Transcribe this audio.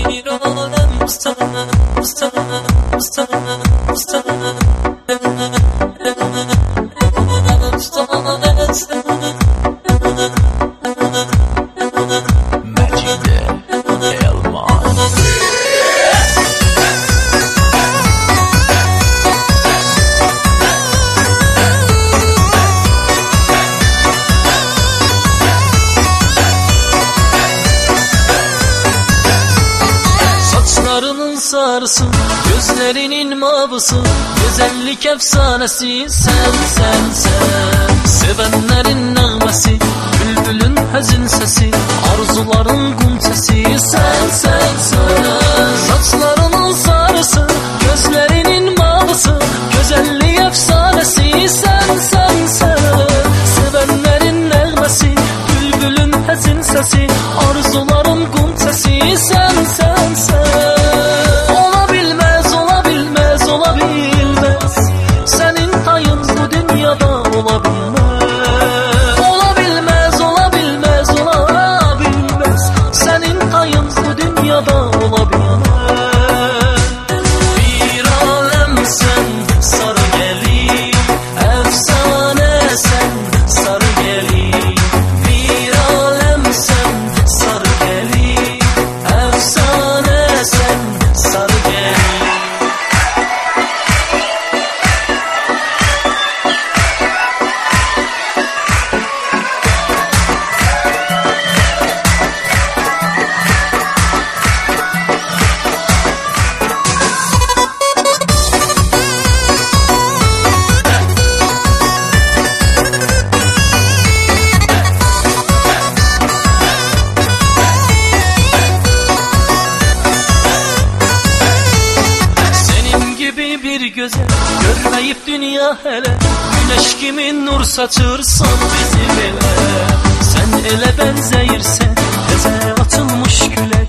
bir alem sana, sana, sana, sana. Saçlarının sarısı, gözlerinin mavısı, güzellik efsanesi sen, sen, sen. Sevenlerin nağmesi, bülbülün hazin sesi, arzuların gum sesi sen, sen, sen. Saçlarının sarısı, gözlerinin mavısı, güzellik efsanesi sen, sen, sen. Sevenlerin nağmesi, bülbülün hazin sesi, arzuların gum sesi sen, sen, sen. Bir göze görmeyip dünya hele, güneş gibi nur saçırsan bizim ele. Sen ele benzeyirsen, teze atılmış güle,